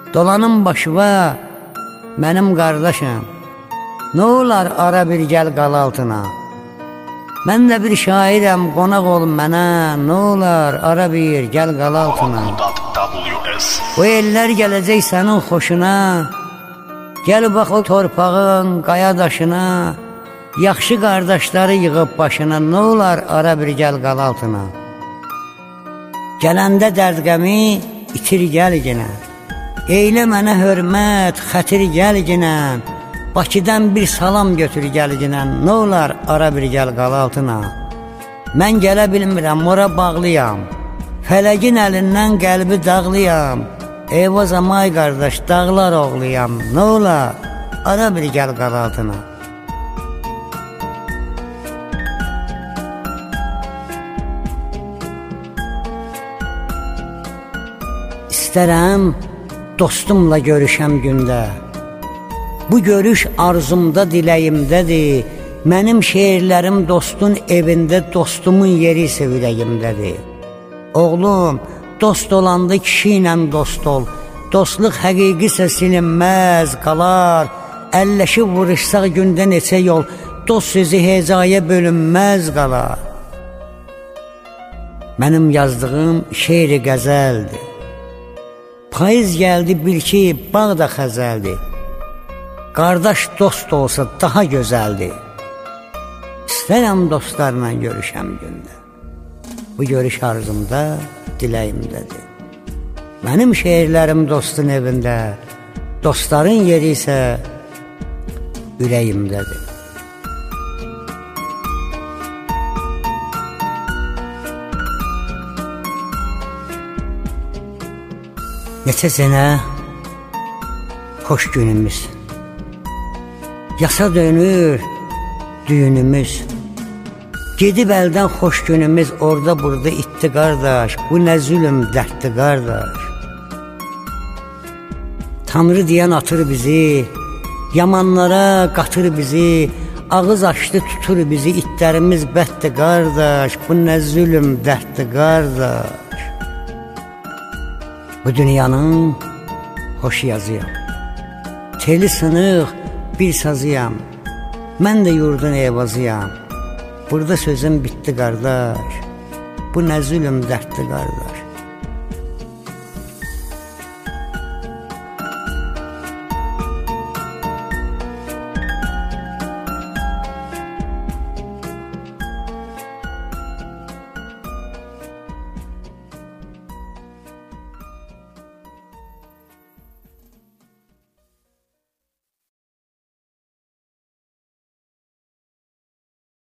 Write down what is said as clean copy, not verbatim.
Dolanın başıva, mənim qardaşım, nə olar ara bir gəl qal altına. Mən də bir şairəm, qonaq ol mənə, nə olar ara bir gəl qal altına. O eller gələcək sənin xoşuna, gəl bax o torpağın qaya daşına, yaxşı qardaşları yığıb başına, nə olar ara bir gəl qal altına. Gələndə dərdqəmi itir gəl yenə, eylə mənə hörmət, xətir gəl yenə, Bakıdan bir salam götür gəl yenə, nə olar ara bir gəl qal altına. Mən gələ bilmirəm, ora bağlıyam, fələgin əlindən qəlbi dağlıyam, eyvazam ay qardaş, dağlar oğluyam, nə olar ara bir gəl qal altına. İstərəm dostumla görüşəm gündə, bu görüş arzumda, diləyimdədir. Mənim şeirlərim dostun evində, dostumun yeri isə ürəyimdədir. Oğlum, dost olanda kişi ilə dost ol, dostluq həqiqisə silinməz qalar. Əlləşib vuruşsaq gündə neçə yol, dost sözü hecaya bölünməz qalar. Mənim yazdığım şeiri qəzəldir, payız gəldi bil ki, bağ da xəzəldir. Qardaş dost olsa daha gözəldir. İstərəm dostlarla görüşəm gündə, bu görüş arzumda, diləyimdədir. Mənim şeirlərim dostun evində, dostların yeri isə ürəyimdədir. Neçə sənə xoş günümüz, yasa dönür düyünümüz, gedib əldən xoş günümüz, orada burada itdi qardaş, bu nə zülüm dərddi qardaş. Tanrı deyən atır bizi, yamanlara qatır bizi, ağız açdı tutur bizi, itlərimiz bəddi qardaş, bu nə zülüm dərddi qardaş. Bu dünyanın xoş yazıyam, teli sınıq bir sazıyam, mən də yurdun eyvazıyam, burada sözüm bitdi qardaş, bu nə zülüm dərddi qardaş.